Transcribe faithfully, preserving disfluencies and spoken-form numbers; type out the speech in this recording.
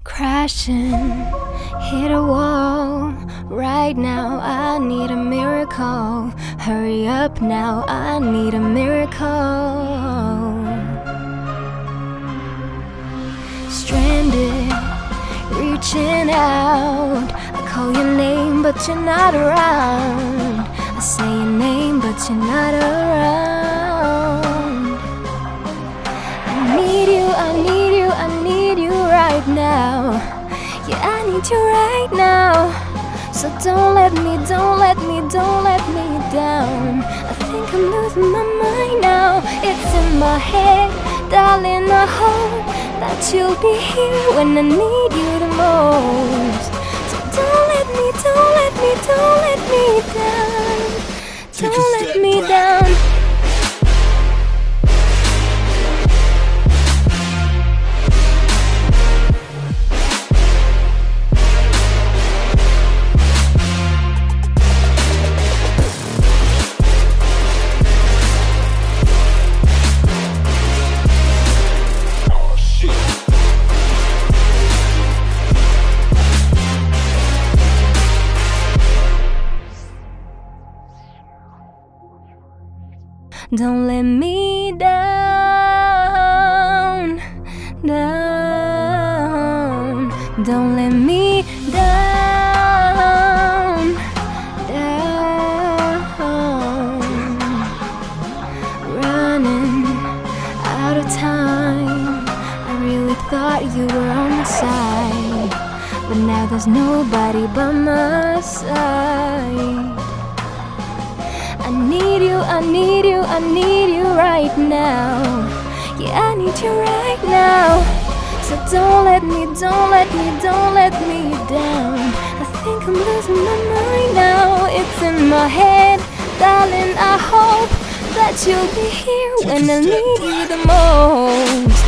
Crashing, hit a wall. Right now, I need a miracle. Hurry up now, I need a miracle. Stranded, reaching out. I call your name, but you're not around. I say your name, but you're not around. I need you, I need you, I need you right now. Yeah, I need you right now. So don't let me, don't let me, don't let me down. I think I'm losing my mind now. It's in my head, darling, I hope that you'll be here when I need you the most. So don't let me, don't let me, don't let me down. Don't let me down. Don't let me down, down. Don't let me down, down. Running out of time. I really thought you were on my side, but now there's nobody by my side. I need you, I need you, I need you right now. Yeah, I need you right now. So don't let me, don't let me, don't let me down. I think I'm losing my mind now. It's in my head, darling, I hope that you'll be here when I need you the most.